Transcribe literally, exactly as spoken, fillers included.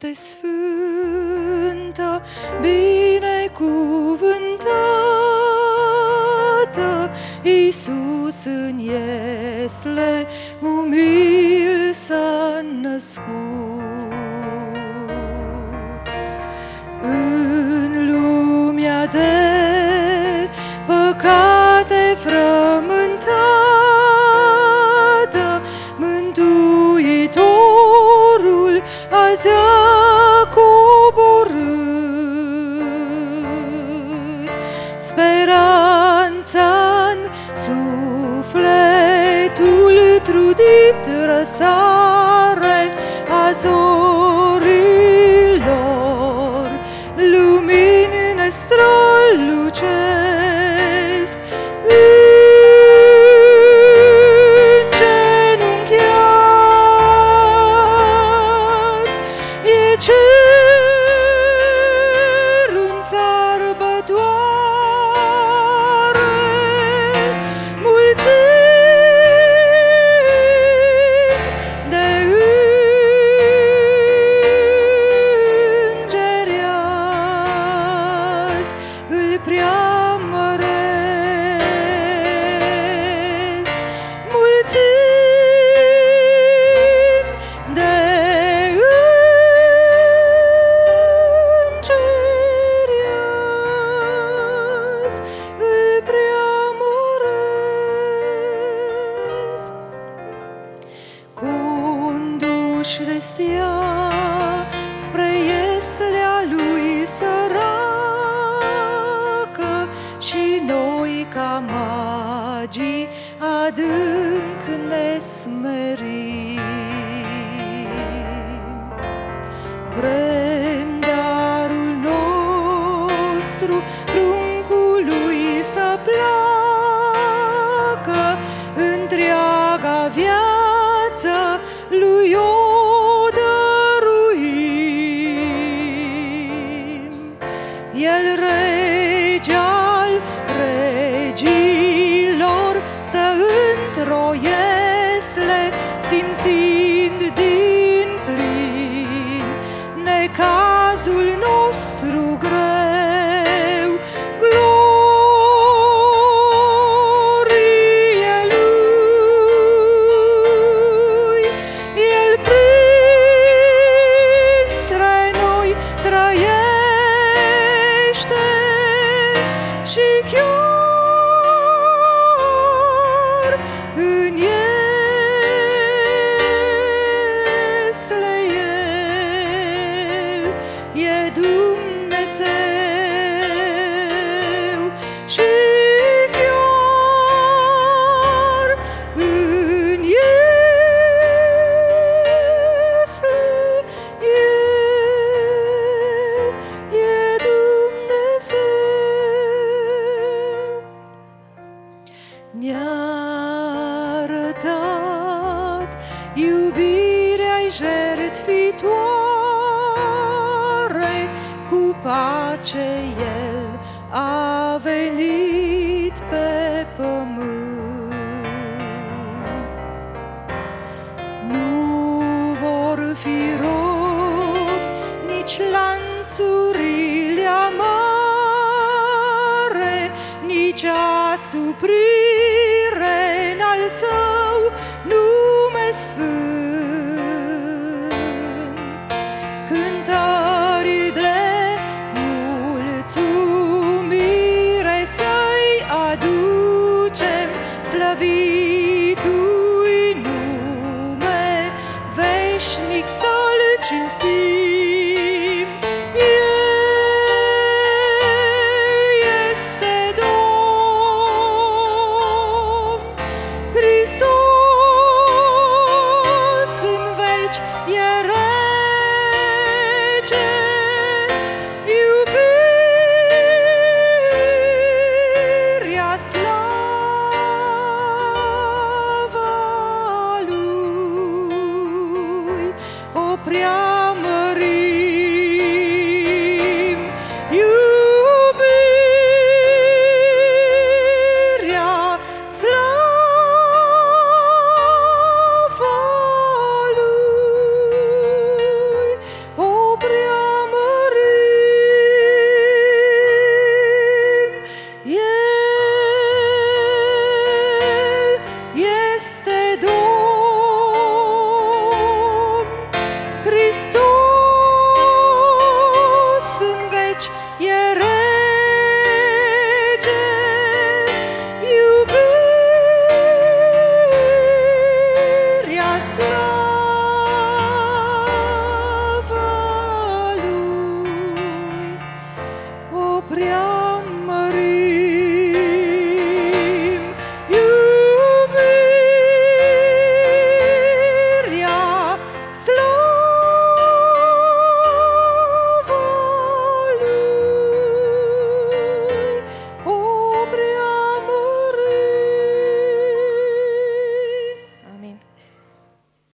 este sfântă, binecuvântată. Iisus în iesle umil s-a născut. În lumea de păcate frământată, Mântuitorul azi a coborât. Speranța-n sufletul trudit răsare a zorilor, lumini ne strălucesc. Îngenunchiați, e cer în sărbătoare, mulțimi de îngeri azi îl preamăresc. Mulțimi de îngeri azi îl preamăresc. Conduși de stea spre ieslea lui săracă, și noi ca magii adânc ne smerim. Vrem darul nostru pruncului să placă, întreaga viață lui o dăruim. El rege al regilor stă într-o iesle, simțind din plin necazul nostru greu. Glorie lui, el printre noi trăiește și chiar în iesle el e Dumnezeu și chiar în iesle el e Dumnezeu. Ne-a arătat iubirea-i jertfitoare, cu pace el a venit pe pământ. Nu vor fi robi nici lanțurile amare, nici asupri